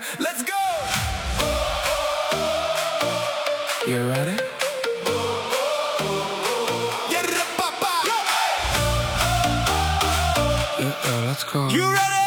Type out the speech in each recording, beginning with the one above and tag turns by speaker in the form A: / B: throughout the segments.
A: Let's go!
B: You ready? Yeah, let's go.
A: You ready?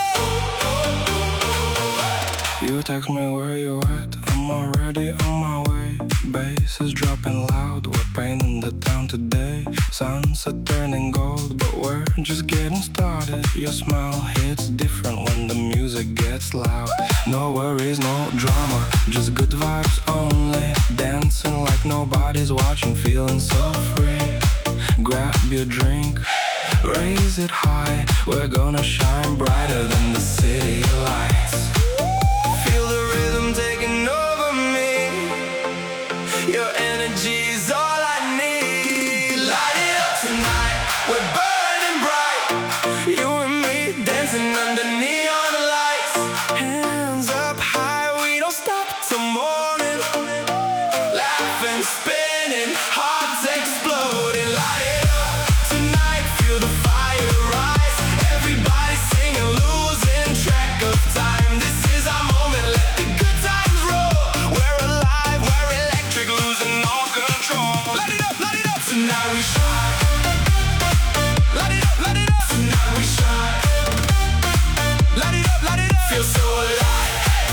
B: You text me where you at, I'm already on my way. Bass is dropping loud, we're painting the town today. Sunset turning gold, but we're just getting started. Your smile hits different when the music gets loud. No worries, no drama, just good vibes only. Dancing like nobody's watching, feeling so free. Grab your drink, raise it high. We're gonna shine brighter than the city lights.
A: Feel the rhythm taking over me. Your energy's all I need. Light it up tonight, we're burning bright. You and me dancing under neon lights. Hands up high, we don't stop till morning. Laughing, spinning, hearts exploding. Light it up tonight, feel the fire rise. Everybody singing, losing track of time. This is our moment, let the good times roll. We're alive, we're electric, losing all control. Light it up tonight, we shine. Light it up tonight, we shine. Light it up, feel so alive.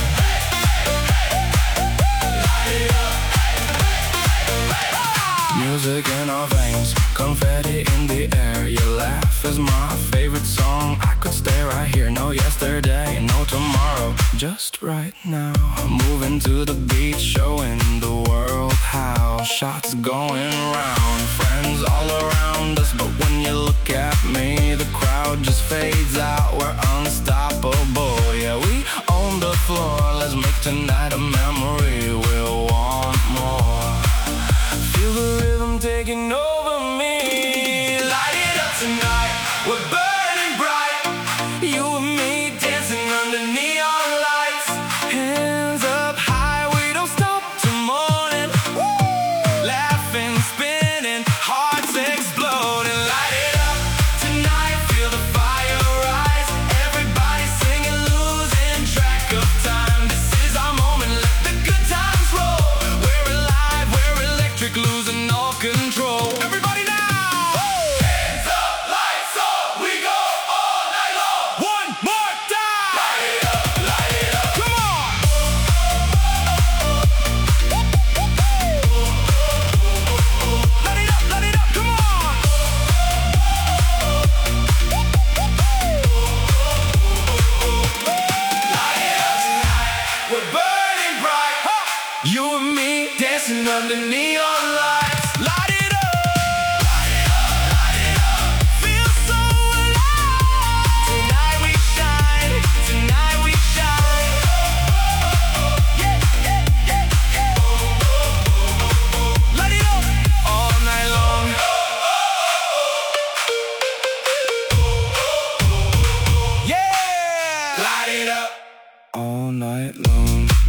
A: Light it up.
B: Music in our veins, confetti in the air. Your laugh is my favorite song. I could stay right here, no yesterday, no tomorrow, just right now. Moving to the beat, showing the world how. Shots going round, friends all around us. But when you look at me, the crowd just fades out. We're unstoppable, yeah, we own the floor. Let's make tonight a memory, we'll want more. Feel the rhythm taking over me.
A: Light it up tonight, we're burning bright. You and me dancing under neon lights. Hands up high, we don't stop till morning. Laughing, spinning, hearts exploding. Light it up tonight, feel the fire rise. Everybody singing, losing track of time. This is our moment, let the good times roll. We're alive, we're electric, losing all control. Everybody now! Hands up, lights on, we go all night long. One more time! Light it up, come on! Light it up, come on! Light it up tonight, we're burning bright. You and me dancing under neon lights. Light it up, feel so alive. Tonight we shine, tonight we shine. Yeah. Light it up all night long. Yeah, light it up.
B: All night long.